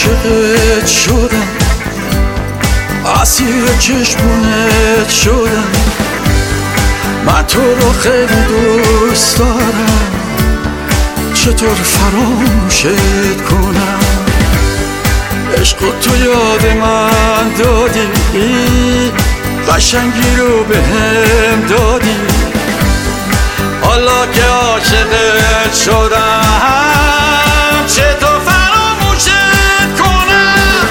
عاشقت شدم، اسیر چشمونت شدم، من تو رو خیلی دوست دارم، چطور فراموشت کنم؟ عشق تو یاد من دادی، قشنگی رو بهم دادی، حالا که عاشقت شدم چطور فراموشت کنم؟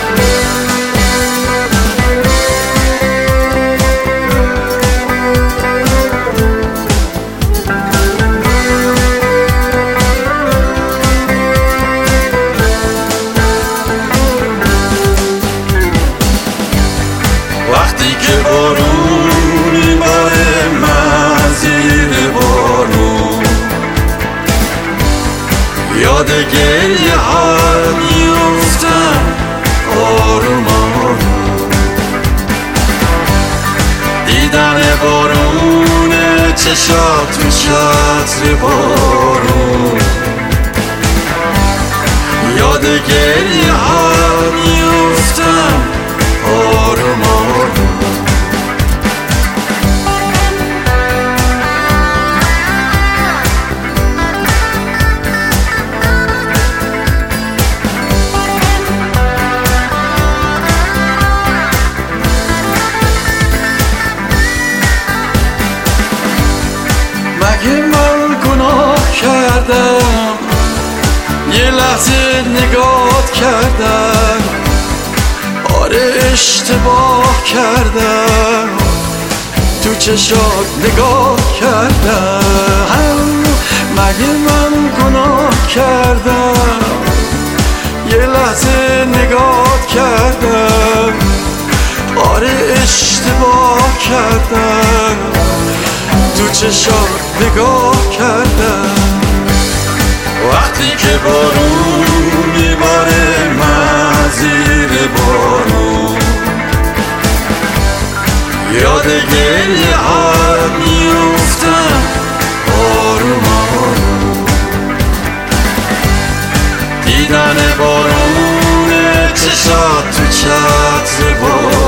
وقتی که بارونی باره من زیر بارون، یاد گریه ها میفتم آروم آروم، دیدن بارون چشات تو چتر بارون، یاد گریه ها میفتم آروم آروم. مگه من گناه کردم یه لحظه نگات کردم؟ آره اشتباه کردم، تو چشات نگاه کردم. مگه من گناه کردم یه لحظه نگات کردم؟ آره اشتباه کردم، تو چشات نگاه کردم. وقتی که بارون میباره من زیر بارون، یاد گریه ها میفتم آروم آروم، دیدن بارون چشات تو چتر بارون،